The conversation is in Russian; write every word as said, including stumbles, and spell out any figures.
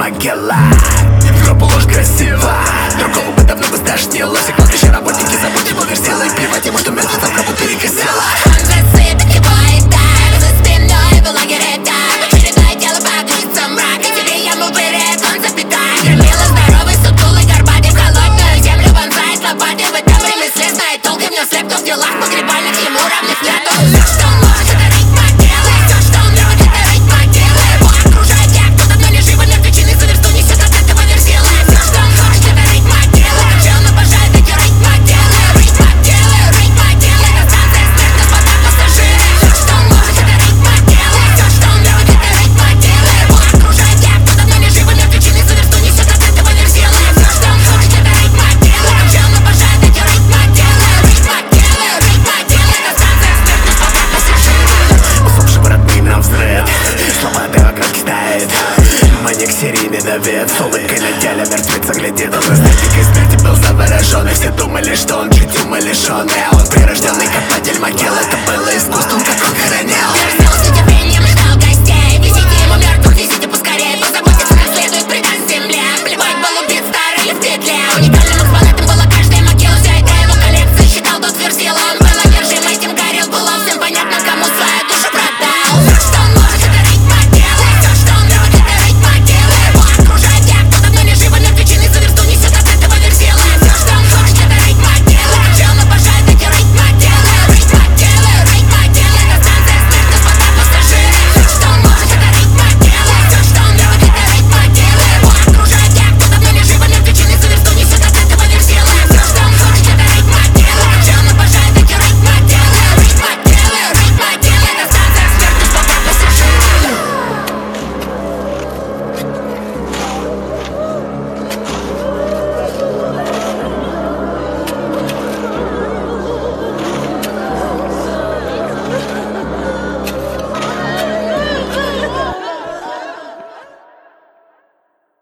могила. В гробу ложь красива, другого бы давно бы стошнило. Все кладбища работники, забудь его версила. И плевать ему, что мертвец в гробу перекосила. Он же сыпет его и так, за спиной в лагере так. Очередное тело погрузится в мрак, и тебе ему вырежет, он запитает. Громила здоровый, сутулый, горбатый, в холодную землю вонзает лопатой. В этом ремесле знает толк, и в нем слеп, кто в делах погребальных ему равных нету. Все, что он может, это рыть могилы. Все, что он любит, это рыть могилы. Его окружают те, кто давно не живы, мертвечины за версту несет от этого версила. Все, что он хочет, это рыть могилы. Как же он обожает эти рыть могилы. Рыть могилы, рыть могилы. Это станция смертных вода пассажиры. Все, что он может, это рыть могилы. Все, что он любит, это рыть могилы. Его окружают те, кто давно не живы, мертвечины за версту несет от этого версила. Все, что он хочет, это рыть могилы. Как же он обожает эти рыть могилы. Рыть могилы, рыть могилы. Это станция смертных вода пассажиры. Усопшего родным на взрыв, сломатый вокруг кидает. Маньяк серийный давид, с улыбкой на теле мертвеца глядит. Он эстетикой смерти был заворожен, и все думали, что он чуть ума лишённый. А он